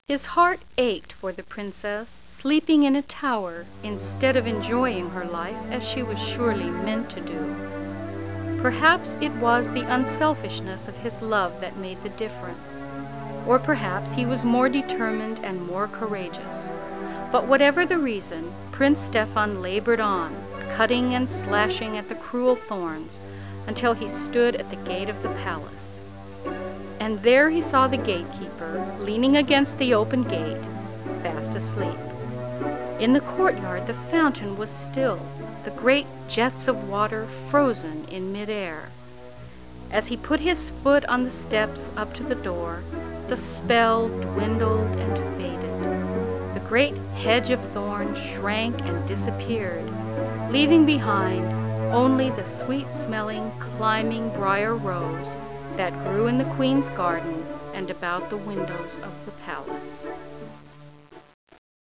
His heart ached for the princess, sleeping in a tower instead of enjoying her life as she was surely meant to do. Perhaps it was the unselfishness of his love that made the difference, or perhaps he was more determined and more courageous. But whatever the reason, Prince Stefan labored on, cutting and slashing at the cruel thorns until he stood at the gate of the palace. And there he saw the gatekeeper, leaning against the open gate, fast asleep. In the courtyard the fountain was still, the great jets of water frozen in mid-air. As he put his foot on the steps up to the door, the spell dwindled and faded. The great hedge of thorns shrank and disappeared, leaving behind only the sweet-smelling, climbing briar rose that grew in the queen's garden and about the windows of the palace.